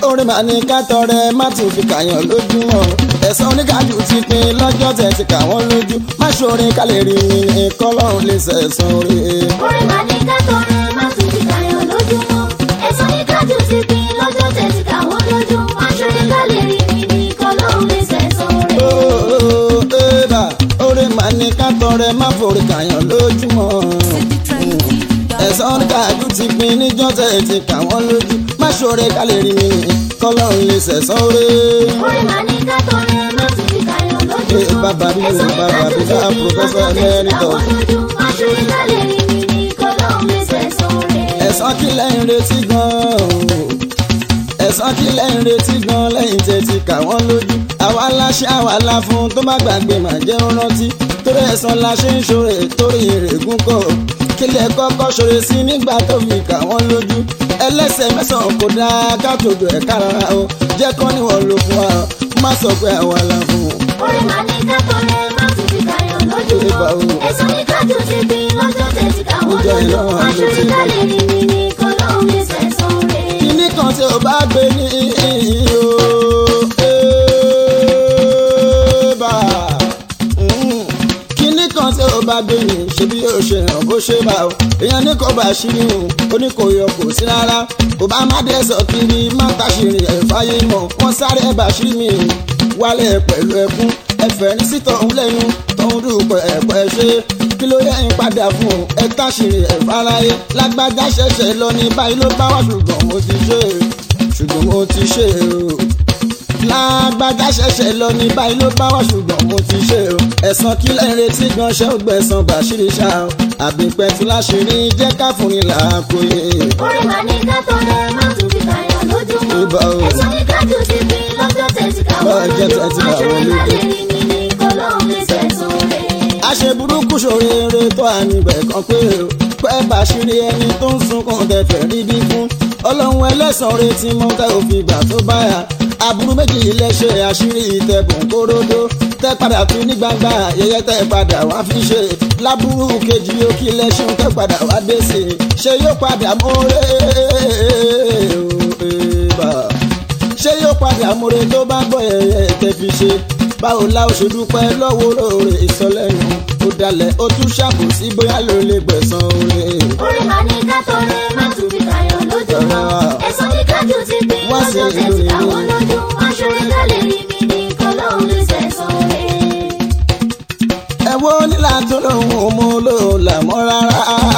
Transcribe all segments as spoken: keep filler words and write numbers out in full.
orin màá ní ká tọrẹ má tún fi kàyàn lójúmọ́ ẹ̀san oníkàjù ti pin lọ́jọ́ tẹ̀ ti kà wọ́n lójú má ṣorin ká lè rí mi ní kọ́lọ́run lè sẹ̀san orí. orin màá ní ká tọrẹ má tún fi kàyàn lójúmọ́ ẹ̀san oníkàjù ti pin lọ́jọ́ tẹ̀ ti kà wọ́n lójú má ṣorin ká lè rí mi ní kọ́lọ́run lè sẹ̀san orí. ooo eba orin màá ní ká tọrẹ má forí kàyàn lójúmọ́ ẹ̀san oníkàjù ti pin níjọ́ tẹ̀ ti kà wọ́n lójú má ṣorin ká lè rí mi ní kọ́lọ́run lè sẹ̀san orí. orin màá ní ká tọrẹ má tún fi kàyàn lójúmọ́ bàbá mi ẹ̀san bàbá mi oníkàjù bá ti pin pòfẹ́sọ̀ lọ́jọ́ tẹ̀ ti kà emérítọ̀. wọ́n lójú má ṣorin ká lè rí mi ní kọ́lọ́run lè sẹ̀san orí. ẹ̀san kí lẹ́yìn retí gan-an ẹ̀san kí lẹ́yìn retí gan-an lẹ́yìn tẹ̀ ti kà wọ́n lójú àwa láṣẹ àwa la fún tó bá gbàgbé mà jẹ́ ó rántí torí ẹ̀san la ṣe ń ṣoore torí ìrègùn kọ́ kílẹ̀ kọ́kọ́ ṣoore sí nígbà tó fi kà wọ́n lójú ẹlẹ́sẹ̀ mẹ́sàn-án kò dáa ká tòjò ẹ̀ kára o jẹ́ kán níwọ̀n ló fún wa má sọ pé àwa la fún un. orin màá ní ká tọrẹ má tún fi kàyàn lójúmọ́ ẹ̀san oníkàjù ti pin lọ́jọ́ tẹ̀ ti kà wọ́n lójú má ṣorin ká lè rí mi ní kọ́lọ́run lè sẹ̀san orí. kíní kan tí o bá gbé ní iyo bá kíní kan tí o bá gbé ní ṣe bí yóò ṣe hàn bó ṣe bá o èèyàn ní kò bá ṣírí o ó ní kò yọ kò sí rárá kò bá má dé sọ kiri má tàṣírí ẹ̀fáyé mọ̀ wọ́n sáré bá ṣírí mi wálé pẹ̀lú ẹkún ẹ̀fẹ̀ ní sítọ̀ ń lẹ́nu tó ń dúpẹ́ ẹ̀pẹ́ ṣe kí ló yẹ ń padà fún ẹ táṣìírí ẹ̀fáráyé lágbájá ṣẹ̀ṣẹ̀ lọ ní báyìí ló bá wà ṣùgbọ́n mo ti ṣe ṣùgbọ́n mo ti ṣe o lágbájá ṣẹ̀ṣẹ̀ lọ ní báyìí ló bá wà ṣùgbọ́n mo ti ṣe o ẹ̀san kí lẹ́yìn retí gan ṣẹ́ ó gbẹ̀san bàṣírí ṣá o àbí pẹ̀tù láṣìírí jẹ́ ká fún ni làákòye. orin màá ní ká tọrẹ má tún fi kàyàn lójúmọ́ ẹ̀san oníkàjù ti pin lọ́jọ́ tẹ̀ ti kà wọ́n lójú má ṣorin ká lè rí mi ní kọ́lọ́run lè sẹ̀san orí. àṣẹ burúkú ṣòrere tó àníbẹ̀ kan pé o pẹ́ bàṣírí ẹni tó ń sunkún tẹ̀fẹ̀ rí bí fún ọlọ́run ẹlẹ́san retí mọ́ tẹ́ òfin gbà tó báyà aburú méjì lẹ́ṣẹ̀ àṣírí ìtẹ̀bùn kóródó tẹ́ padà tún ní gbangba ayẹyẹ tẹ́ padà wá fi ṣe láburú kejì ó kí lẹ́ṣin tẹ́ padà wá dé sí i ṣé yóò padà mọ́rẹ́ ṣé yóò padà mọ́rẹ́ tó bá gbọ́ ẹ̀yẹ tẹ́ fi ṣe báwo la ó ṣe dúpẹ́ lọ́wọ́ lóore ìsọlẹ́nu ó dalẹ̀ ó tún ṣàkóso bóyá ló lè gbẹ̀san oore. orin màá ní ká tọrẹ má tún fi kàyàn lójúmọ́ ẹ̀san oníkàjù ti pin lọ́jọ́ tẹ̀ ti kà wọ́n lójú má ṣorin ká lè rí mi ní kọ́lọ́run lè sẹ̀san orí. ẹ wo nílà tó lóhùn mú ló là mọ́ rárá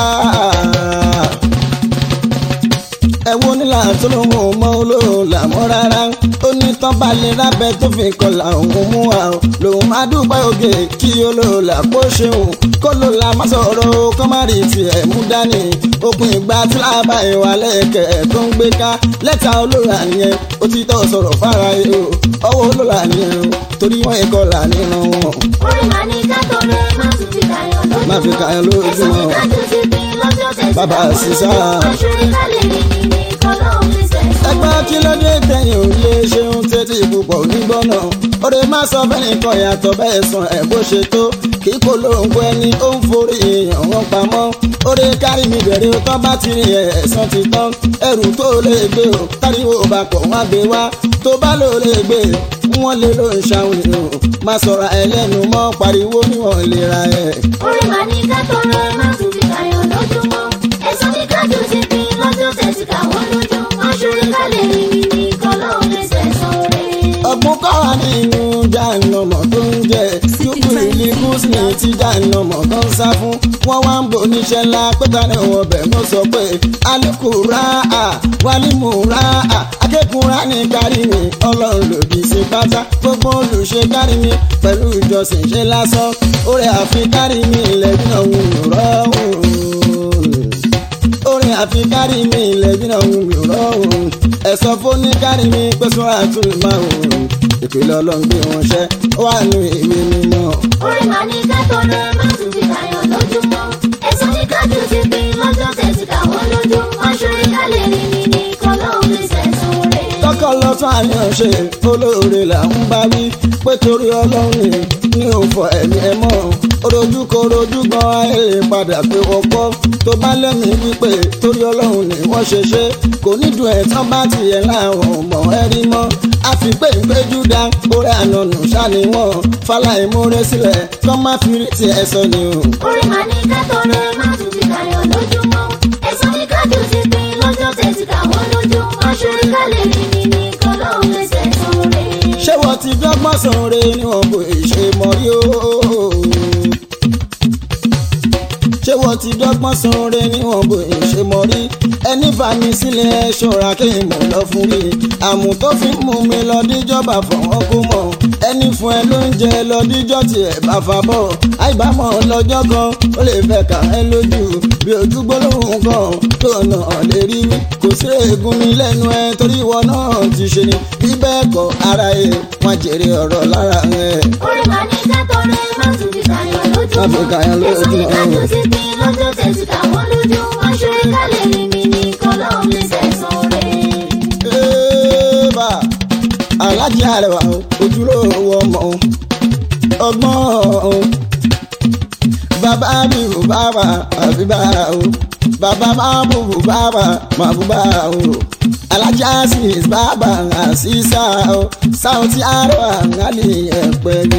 ẹ wo nílà tó lóhùn mọ́ ló là mọ́ rárá ó ní tán balẹ̀ lábẹ́ tó fi kọlà òun mú wa o lòun máa dúpẹ́ oge kí olóòlà kó ṣeun kó ló la má sọ̀rọ̀ kó má rí tiẹ̀ mú dání òpin ìgbà tí lábà ìwà lẹ́ẹ̀kẹ́ tó ń gbé ká lẹ́tà olóòlà nìyẹn ó ti tọ́ sọ̀rọ̀ fara yìí o ọwọ́ olóòlà nìyẹn o torí wọ́n ìkọlà nínú wọn. orin màá ní ká tọrẹ má tún fi kàyàn lójúmọ́ má fi kàyàn lójúmọ́ ẹ̀san oníkàjù ti pin lọ́jọ́ tẹ̀ ti kà bàbá wọ́n sísá. lójú má ṣorin ká lè rí mi ní kọ́lọ́run lè sẹ̀san orí. ẹgbẹ́ kí ló dé tẹ̀yìn ò lè ṣeun tètè púpọ̀ nígbọ́nà oore má sọ fẹ́ni kan yàtọ̀ bẹ́ẹ̀ sàn ẹ̀ bó ṣe tó kí kò lóńgbò ẹni ó ń forí èèyàn wọn pamọ́ oore kárí mi bẹ̀rẹ̀ ó tán bá ti rìn ẹ̀sán ti tán ẹrù tó lè gbé o káríwó bá pọ̀ wá gbé wá tó bá lò lè gbé wọ́n lè ló ń ṣàwọn èèyàn má sọ̀rọ̀ ẹlẹ́nu mọ́ pariwo níwọ̀n lè ra ẹ̀. orin màá ní ká tọrẹ má tún fi kàyàn lójúmọ́ ẹ̀san oníkàjù ti pin lọ́jọ́ tẹ̀ ti kà wọ́n lójú má ṣorin ká lè rí mi ní kọ́lọ́run lè sẹ̀san orí. ọ̀gbun kọ́ wa nínú jàǹnàmọ̀ tó ń jẹ́ yúkú ìlú gúúsùn tí jàǹnàmọ̀ tó ń sá fún wọ́n wá ń bò níṣẹ́ ńlá pẹ́ta ní wọ́n bẹ̀ mọ́ sọ pé alukura a walimura a akẹ́kùnrin ní kárí mi ọlọ́run lòdì sí pátá gbogbo olùṣe kárí mi pẹ̀lú ìjọsìn ṣe lásán oore àfi kárí mi ilẹ̀ bí náà wù mí rọ́ọ̀hún orin àfi kárí mi ilẹ̀ bí náà wù mí rọ́ọ̀hún ẹ̀sọ́ fún ní kárí mi pé sọ́ra tún máa wò ó ìpìlẹ̀ ọlọ́run gbé wọn ṣẹ́ ó wà nù ìwé mímọ́. orin màá ní ká tọrẹ má tún fi kàyàn lójúmọ́ ẹ̀san oníkàjù ti pin lọ́jọ́ tẹ̀ ti kà wọ́n lójú má ṣorin ká lè rí mi ní kọ́lọ́run lè sẹ̀san orí. tọkọ lọ tún àyàn ṣe olóore là ń bá wí pé torí ọlọ́run ni ní òfò ẹ̀mí ẹ̀ mọ́ orojú kò rojú gan ayé lè padà pé ọkọ́ tó bá lẹ́mìí wípé torí ọlọ́run ni wọ́n ṣe ṣe kò ní dùn ẹ̀ tán bá tiẹ̀ láwọn ọmọ ẹ rí mọ́ àfi pé ìpéjú dá orí ànánù ṣáni wọn fáláì múre sílẹ̀ kọ́ má fi rí tiẹ̀ sọ ni o. orí màá ní kátọ́rẹ́ má tún ti kàyọ̀ lójúmọ́ ẹ̀sán ní kájú ti pín lọ́jọ́ tẹ̀sí káwọn lójú aṣọ́rí ká lè rí mi ní kọ́lọ́hún ẹsẹ̀ sóore. ṣé wọ́n ti dọ́gbọ́n sóore níwọ̀n bó ṣe mọ́ rí o. ṣé wọ́n ti dọ́gbọ́n sóore níwọ̀n bó ṣe mọ́ rí ẹni bá mi sílẹ̀ ṣọ́ra kí n mọ̀ lọ fún mi àmù tó fi mú mi lọ díjọba fọwọ́ kó mọ̀ ẹni fún ẹ ló ń jẹ lọ díjọ́ tí ẹ bá fa bọ̀ àìbámọ̀ lọ́jọ́ kan ó lè fẹ́ kà ẹ́ lójú bí ojú gbólóhùn kan tó nà lè rí wí kò sí ègún mi lẹ́nu ẹ torí ìwọ náà ti ṣe ni bí bẹ́ẹ̀ kọ́ ara ẹ wọn jèrè ọ̀rọ̀ lára ẹ. orí màá ní kátọ́rẹ́ má tún fi kàyọ̀ lójúmọ́ má fi kàyọ̀ lójúmọ́ ẹ̀sán ní kájú ti pín lọ́jọ́ tẹ̀sí káwọn lójú aṣọ́rí ká lè rí mi ní kọ́lọ́hún ẹsẹ̀ sóore. Eba Aláàjì Arẹwà ojúlówó ọmọ ọgbọ́n bàbá bíbù bàbá àbíbá o bàbá bàbù bàbá màbúbá o Aláàjì Azeez bàbá àṣìṣà o Saoty Arẹwà ńlá ẹ̀pẹ́ mi.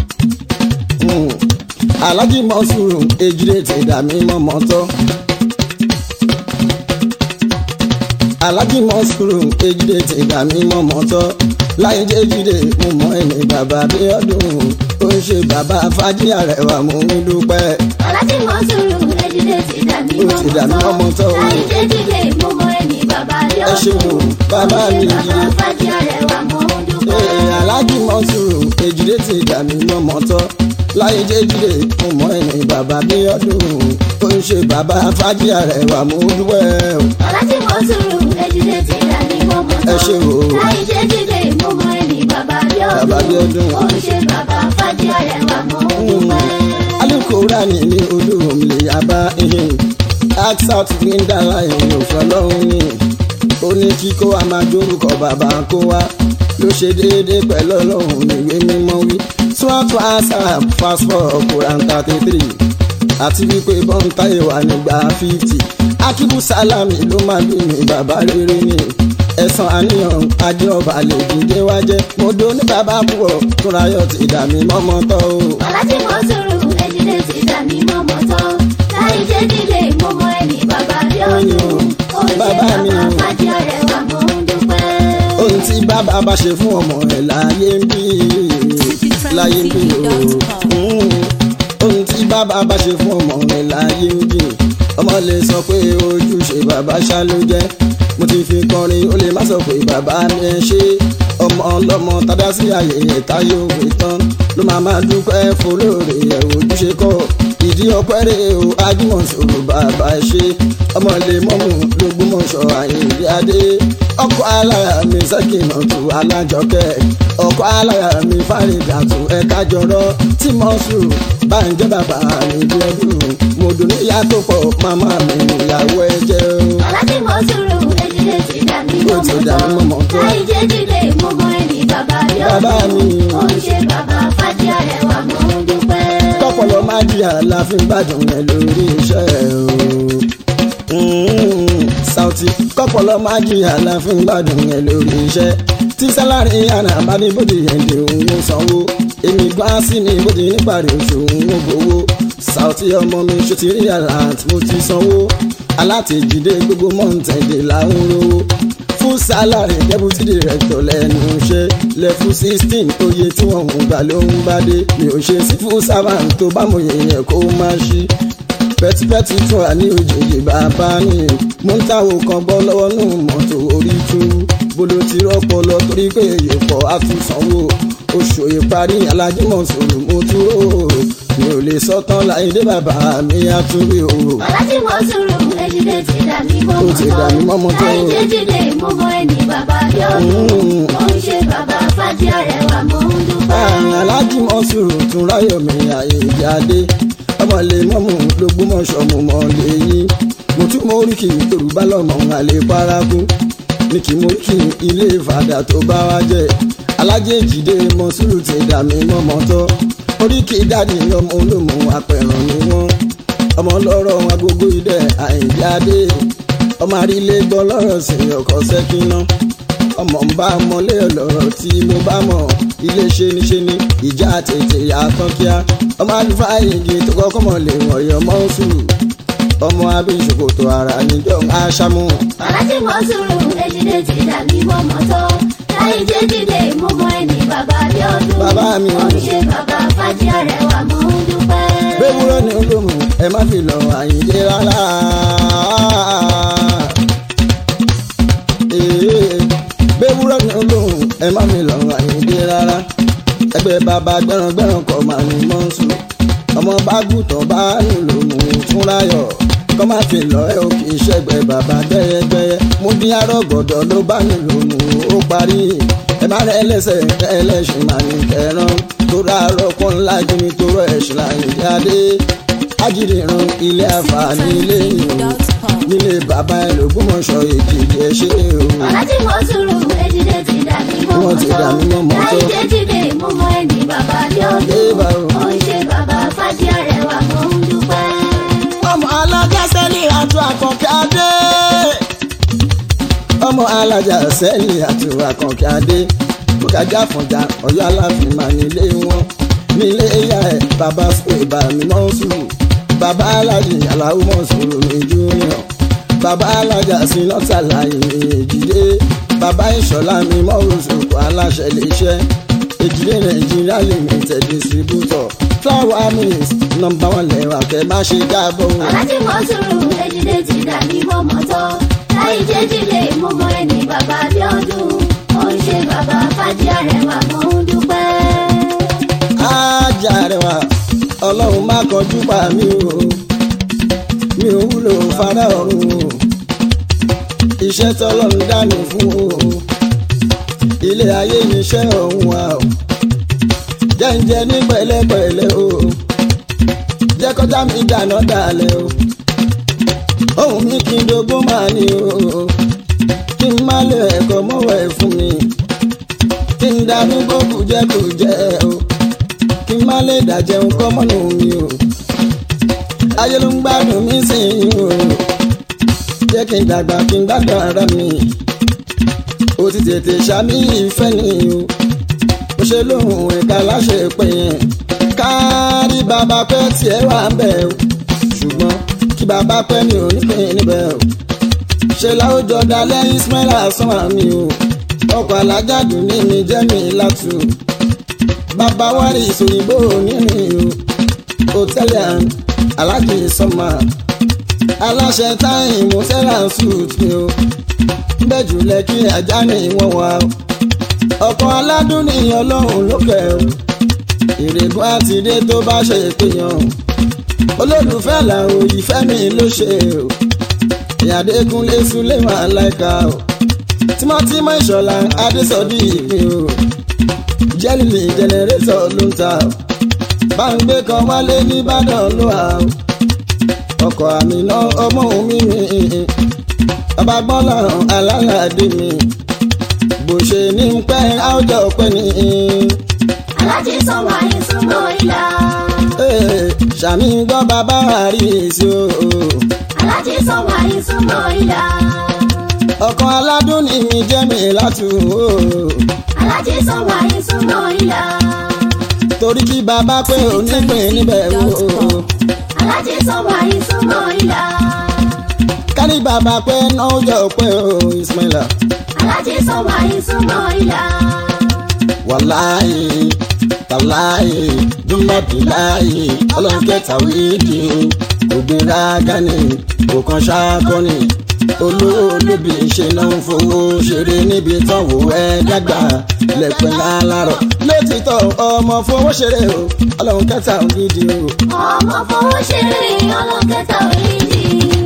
Aláàjì Mọ́sùrù Ejide ti dà mí mọ́mọ́ tọ́. Aláàjì Mọ́sùrù Ejide ti dà mí mọ́mọ́ tọ́ láyé jẹ́jìdè mo mọ ẹni bàbá Abíọ́dún ó ń ṣe bàbá Fájí Arẹwà mo ń dúpẹ́. Aláàjì Mọ́sùrù Ejide ti dà mí mọ́mọ́ tọ́ láyé jẹ́jìdè mo mọ ẹni bàbá Abíọ́dún bàbá mi ó ń ṣe bàbá Fájí Arẹwà mo ń dúpẹ́. Aláàjì Mọ́sùrù Ejide ti dà mí mọ́mọ́ tọ́ láyé jẹ́jìdè mo mọ ẹni bàbá Abíọ́dún ó ń ṣe bàbá Fájí Arẹwà mo ń dúpẹ́. Aláàjì Mọ́sùrù Ejide ti dà mí mọ́mọ́ tọ́ láyé jẹ́jìdè mo mọ ẹni bàbá Abíọ́dún ó ń ṣe bàbá Fájí Arẹwà mo ń dúpẹ́. Alukurani ni olùmìlì yaba ihin axat gbendala ẹ̀yìn òfin ọlọ́run ni ó ní kíkó a máa dórúkọ bàbá kó wá ló ṣe déédéé pẹ̀lú ọlọ́run níwé mímọ́ wí swatu asa passport Quran thirty three àti wípé bọ́ńtáyé wà nígbà fifty Akibu Salami ló máa bí mi bàbá rere ni ẹ̀sán àníyàn ajé ọba lè dìde wájẹ́ mo do ní bàbá púpọ̀ túnráyọ̀ ti dà mí mọ́mọ́ tọ́ o. Aláàjì Mọ́sùrù Ejide ti dà mí mọ́mọ́ tọ́ láyé jẹ́jìdè mo mọ ẹni bàbá Abíọ́dún ó ń ṣe bàbá Fájí Arẹwà mo ń dúpẹ́. ohun tí bàbá bá ṣe fún ọmọ rẹ̀ láyé ń bí láyé ń bí o ohun tí bàbá bá ṣe fún ọmọ rẹ̀ láyé ń bí ọmọ lè sọ pé ojúṣe bàbá ṣá ló jẹ́ mo ti fi kọrin ó lè má sọ pé bàbá mi ẹ ṣe ọmọ ọlọ́mọ tádá sí àyè ẹ̀ta yóò fi tán ló máa máa dúpẹ́ fọlọ́ọ̀rẹ́ ẹ̀ ojúṣe kọ́ ìdí ọpẹ́ rẹ̀ o Ajímọ̀sọ̀rọ̀ bàbá ṣe ọmọ lè mọ́mú l'Ógbómọ̀ṣọ́ Àyìndé Adé ọkọ̀ aláya mi Sẹ́kínátù Alájọkẹ́ ọkọ̀ aláya mi Fárídàtù ẹ̀ka jọrọ tí Mọ́sùrù bá ń jẹ́ bàbá mi bí ọdún mo dùn ní ìyá tó pọ̀ màmá mi ìyàwó ẹ jẹ́ o. Aláàjì Mọ́sùrù Ejide ti dà mí mọ́mọ́ tọ́ láyé jẹ́jìdè mo mọ ẹni bàbá Abíọ́dún ó ń ṣe bàbá Fájí Arẹwà mo ń dúpẹ́. Kọ́pọ̀lọ́ máa di àlàáfíà gbádùn rẹ̀ lórí iṣẹ́ o. Saoty kọ́pọ̀lọ́ máa di àlàáfíà gbádùn rẹ̀ lórí iṣẹ́ tí sálárì àná bá ní bóde ẹ̀ǹdẹ̀ òun ó sanwó èmi gbá sí ní bóde níparí oṣù òun ó gbowó Saoty ọmọ mi ṣó ti rí alert mo ti sanwó alátẹ̀jídé gbogbo mọ́ǹtẹ̀dẹ̀ làwọn rówó fún sálárì deputy director lẹ́nu iṣẹ́ lẹ́fún sixteen oye tí wọ́n ń gbà ló ń bá dé mi ò ṣe sí fún servant tó bá mọ̀ yẹn kó má ṣí pẹ́tipẹ́ti tún wà ní òjòjì bàbá ni mo ń táwọn kan gbọ́ lọ́wọ́ nù mọ́tò orí tú bolo ti rọ́pọ̀ lọ torí pé èyí pọ̀ á tún sanwó oṣù ìparí Aláàjì Mọ́sùrù mo dúró mi ò lè sọ tán Láìdé bàbá mi á tún rí o. Aláàjì Mọ́sùrù Ejide ti dà mí mọ́mọ́ tọ́ láyé jẹ́jìdè mo mọ ẹni bàbá Abíọ́dún ó ń ṣe bàbá Fájí Arẹwà mo ń dúpẹ́. Aláàjì Mọ́sùrù tún ráyọ̀ mi Àyìndé Adé ọmọ lè mọ́mú l'Ógbómọ̀ṣọ́ mo mọ̀ lẹ́yìn mo tún mọ oríkì Yorùbá lọ́mọ àlè paraku ní kí mo kí ilé ìfàdà tó bá wá jẹ́ alájèjìdé mọ́sùlù ti dà mí mọ́mọ́ tọ́ oríkì dáàdì ọmọ olómù apẹ̀ràn ni wọ́n ọmọ ọlọ́rọ̀ agogo idẹ Àyìndé Adé ọmọ àrílé gbọ́ lọ́rọ̀ sí ọkọ̀ sẹ́kínná ọmọ ń bá mọ́lé ọlọ́rọ̀ tí mo bá mọ̀ ilé ṣe ní ṣe ní ìjà tètè yàtọ̀ kíá ọmọ àlùfáà yìí tó kọ́kọ́ mọ̀ lè wọ̀nyọ̀ mọ́sùlù ọmọ abí ìṣòkòtò ara níjọ́ aṣámú. alájí mọ́sùlù èjìdé ti dàbí mọ́mọ́ tó láì jẹ́ jíde mú mọ́ ẹni bàbá bí ọdún. bàbá mi ò ń ṣe bàbá fàájì Arẹwà mò ń dúpẹ́. gbéwúrọ́ ní olóhùn ẹ má fi lọ Àyìndé rárá. gbéwúrọ́ ní olóhùn ẹ má fi lọ Àyìndé rárá. ẹgbẹ́ bàbá gbẹ̀ràngbẹ̀ràn kọ́ máa ní mọ́sùn ọmọ bá gùtàn bá nílò mú túnráyọ̀ kọ́ máa fi lọ ẹ ò kì í ṣẹ́gbẹ́ bàbá gbẹ́yẹgbẹ́yẹ mú bí arọ́gbọ̀dọ̀ ló bá nílò mú ó parí ẹ má rẹ ẹlẹ́sẹ̀ ẹlẹ́sìn máa ní kẹran tó rárọ̀ kọ́ ńlá gíní tó rọ ẹ̀sìn Àyìndé Adé ajínigbọ̀n ilé àfààní ilé ìlú nílé bàbá ẹ l'Ògbómọ̀ṣọ́ Èjìdé ẹ ṣe o. alájí mọ́sùlù èjìdé ti dàbí mọ́mọ́ tó láì jẹ́ jíde mú mọ́ ẹni bàbá bí ọdún ó ń ṣe bàbá fàájì Arẹwà mò ń dúpẹ́. ọmọ alájà sẹ́ni àtú Àkànkẹ́ Adé ọmọ alájà sẹ́ni àtú Àkànkẹ́ Adé bùkájà fọ̀jà Ọ̀yọ́ Aláàfin mà nílé wọn nílé ìyá ẹ̀ bàbá sùn ìbàmí mọ́sùlù bàbá alájì Aláwù mọ́sùlù ní júnior bàbá alájà síná sàlàyé Èjìdé bàbá ìṣọ̀lá mi mọ́rùsùkú aláṣẹ iléeṣẹ́ Èjìdé Nàìjíríà limited distributor flower mills nọ́mbà wọn lẹ́wà kẹ́ má ṣe jábọ̀. alájí mọ́sùlù èjìdé ti dàbí mọ́mọ́ tó láì jẹ́ jíde mú mọ́ ẹni bàbá bí ọdún ó ń ṣe bàbá fàájì Arẹwà mò ń dúpẹ́. Ajá Arẹwà ọlọ́run má kọjú pa mí o mi ò wúlò fara ọ̀run o iṣẹ́ tọ́lọ́run dá mi fún o ilé ayé níṣẹ́ ọ̀hún wa o jẹ́ǹjẹ́ ní pẹ̀lẹ́pẹ̀lẹ́ o jẹ́ kọjá mi dáná dalẹ̀ o ohun mi kí n dogbó máa ní o kí n má lè ẹ̀kọ́ mọ́wọ́ ẹ̀ fún mi kí n darúgbó kùjẹ́kùjẹ́ o kí n má lè dàjẹun kọ́ mọ́nù mi o ayé ló ń gbádùn mí sí i o jẹ́ kí n dàgbà kí n gbádùn ara mi o ti tètè ṣàmì ìfẹ́ ni o mo ṣe lóhùn ẹ̀ka láṣẹ pé yẹn kárí bàbá pẹ́ tiẹ̀ wà ń bẹ̀ o ṣùgbọ́n kí bàbá pẹ́ mi ò ní pín níbẹ̀ o ṣe láwùjọ dalẹ̀ Ismaila sọ́mà mi o ọkọ̀ alájàdùn ní mi jẹ́ mi látù bàbá wárí ìsòyìnbó ní mi o hòtẹ́lì àn alájì sọ́mà aláṣẹ táyìn mo fẹ́ràn suit mi o bẹ́jù lẹ́kí ajá ní ìwọ̀n wa o ọkọ̀ aládùn ní ọlọ́run lókè o ìrègùn àtidé tó bá ṣe ìpéyàn olólùfẹ́ làwọn ìfẹ́ mi ló ṣe o ìyàdékúnlé súnlé wà láìka o tímọ́tímọ́ ìṣọ̀lá adésọdí ìpín o jẹ́lìlì jẹnẹrétọ̀ ló ń ta o báńgbé kan wálé nìbàdàn ló wà o ọkọ̀ àmìná ọmọ mi mi bàbá gbọ́nà alálàdé mi bó ṣe ní pẹ́ àwùjọ pẹ́ ni. alájí sọ̀wọ́ àìsùnmọ́ ìlà. sàmì gbọ́ bàbá àrí èsì o. alájí sọ̀wọ́ àìsùnmọ́ ìlà. ọkàn aládùn ní mi jẹ́ mi látù o. alájí sọ̀wọ́ àìsùnmọ́ ìlà. torí kí bàbá pé onípín níbẹ̀ o. alájí sọ̀wọ́ àìsùnmọ́ ìlà. kárí bàbá pé náà jọ pé o Ismaila. alájí sọ̀wọ́ àìsùnmọ́ ìlà. wàláyé tàláyé dúnmọ́bìláyé ọlọ́nkẹta wíìdì o ògbéra gani òkan ṣáàkọ́ni olóòlóbì ṣe náà ń fowó ṣeré níbi tánwò ẹ dàgbà lẹ́pẹ́ lálárọ̀ lótìtọ́ ọmọ fowó ṣeré o ọlọ́nkẹta wíìdì o. ọmọ fowó ṣeré ọlọ́nkẹta wíìdì.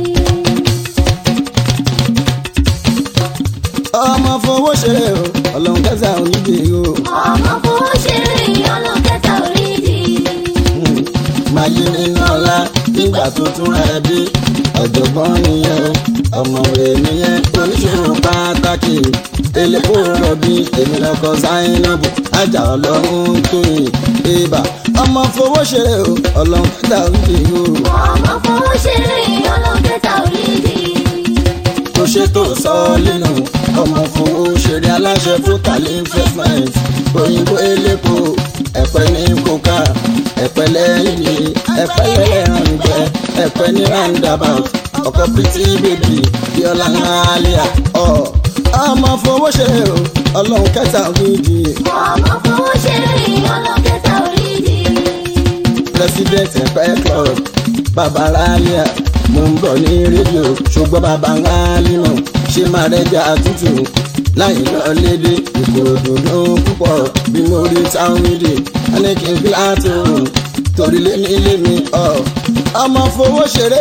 ọmọ fowó ṣeré o ọlọ́run kẹta onídì o. ọmọ fowó ṣeré ọlọ́run kẹta onídì. máa yí nínú ọlá kí nígbà tó tún rẹ̀ bí ọ̀jọ̀gbọ́n nìyẹn o ọ̀mọ̀wé nìyẹn oníṣòwò pàtàkì elépo rọ̀bì èmi lọ́kọ Zainabu ajá ọlọ́run tóyìn ibà ọmọ fowó ṣeré o ọlọ́run kẹta òdì o. ọmọ fowó ṣeré ọlọ́run kẹta òdì. tó ṣe tó sọ nínú ọmọ fowó ṣeré aláṣẹ fúkàlì investment òyìnbó elépo ẹ̀pẹ́ ní kóká ẹ̀pẹ́ lẹ́yìn ní ẹ̀pẹ́ lẹ́yìn gbẹ ẹ̀pẹ́ ní roundabout ọkọ̀ pretty baby bíọ́lá ńláàlíà ọ̀ ọmọ fowó ṣeré o ọlọ́run kẹta òdì. ọmọ fowó ṣeré ọlọ́run kẹta òdì. president ẹ̀pẹ́ club bàbá ráàlíà mo ń bọ̀ ní rédíò ṣùgbọ́n bàbá ńláàlíà ṣe máa rẹ́jà tútù láyé lọ lédè ìkòròdú ló púpọ̀ bí mo rí táwọn méjì ẹni kì í fi láti òun torí lé ní ilé mi ọ ọmọ fowó ṣeré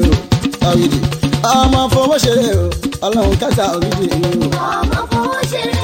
o ọmọ fowó ṣeré o ọlọ́run kẹta òbí. ọmọ fowó ṣeré